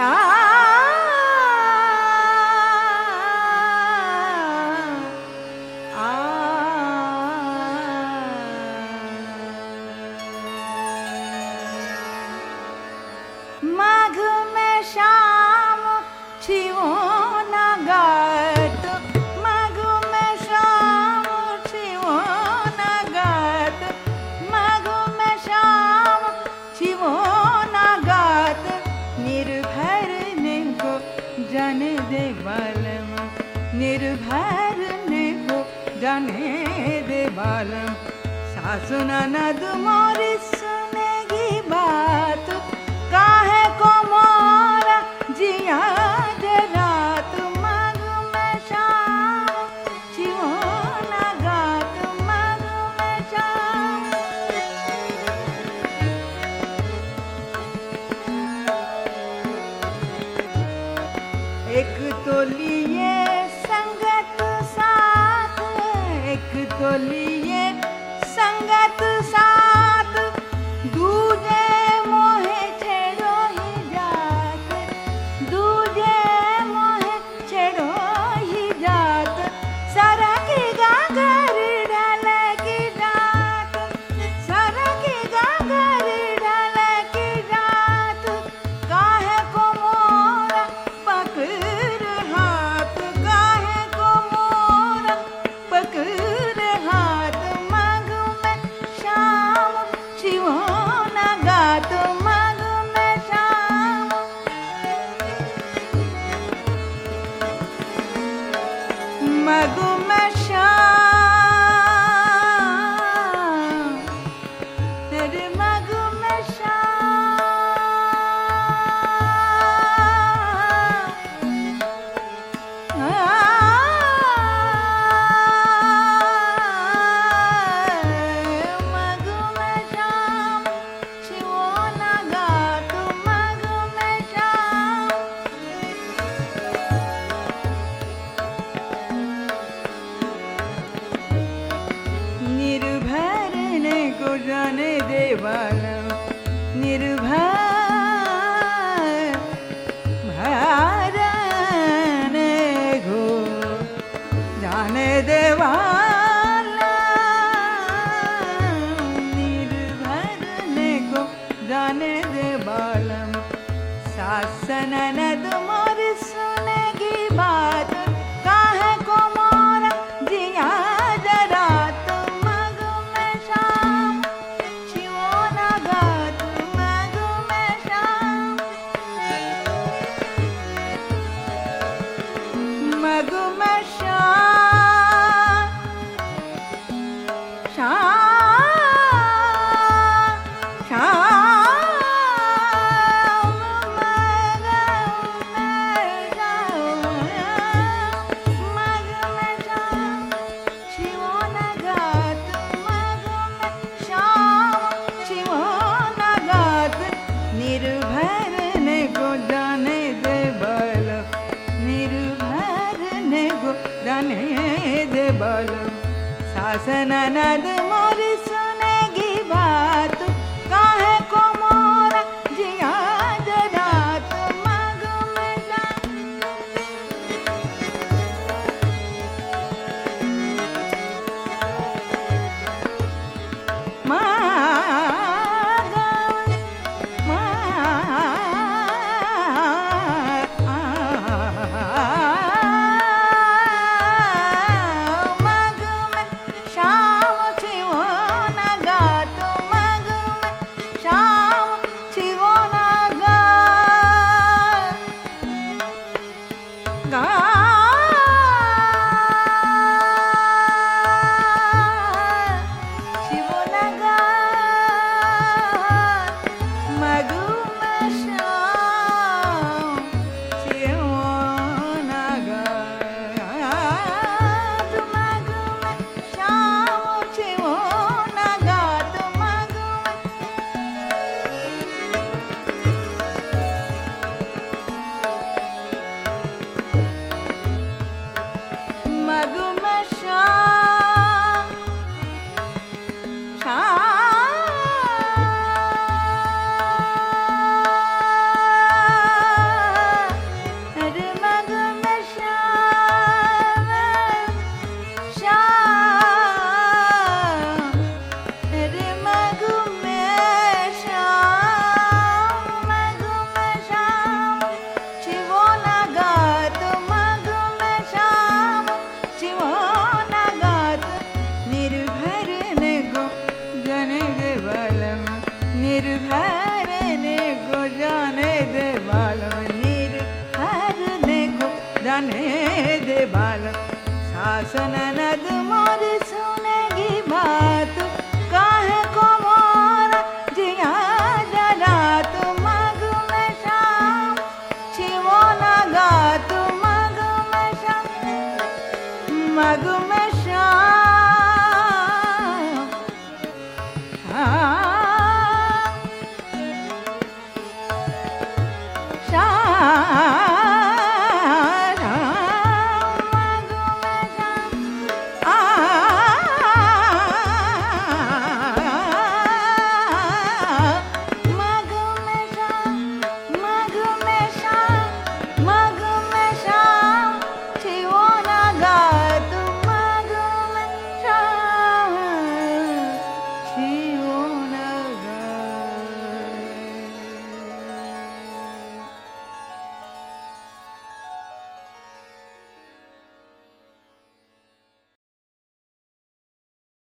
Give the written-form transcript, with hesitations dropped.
माघ में शाम छिवो न गात, माघ में शाम छिवो न गात, माघ में शाम छिवो न गात। निर्भर ने को जाने दे बालम, निर्भर ने को जाने दे बालम। सासु ननद मोरी सुनेगी बात, काहे को मोरा जिया दे रात। माघ में शाम छिवो न गात, माघ में शाम। एक तो लिए संगत साथ, एक तो लिए संगत साथ, दूजे मोहे छेड़ो ही जात, दूजे मोहे छेड़ो ही जात। सरकी गागर ढल की जात, सरकी गागर ढल की जात। काहे को मोरा पकड़ हाथ, काहे को मोरा पकड़ हाथ। माघ में शाम छिवो न गात, माघ में शाम। माघ में शाम, तेरे माघ में शाम। माघ में शाम छिवो न गात, माघ में शाम। निर्भर ने को जाने दे बालम, निर्भर भर ने को जाने दे बालम, निर्भर ने को जाने दे बालम। सास ननद मोरी सुनेगी बात, काहे को मोरा जिया दे रात। माघ में शाम छिवो न गात, माघ में शाम। माघ में शाम, शाम, शाम। माघ में शाम, माघ में शाम छिवो न गात, माघ में शाम छिवो न गात। निर्भर ने को जाने दे बालम, निर्भर ने को जाने दे बालम। सास ननद मोरी सुनेगी बात, काहे को मोरा जिया दे रात। माघ में शाम। माघ, माघ में शाम छिवो मग में श्याम श्याम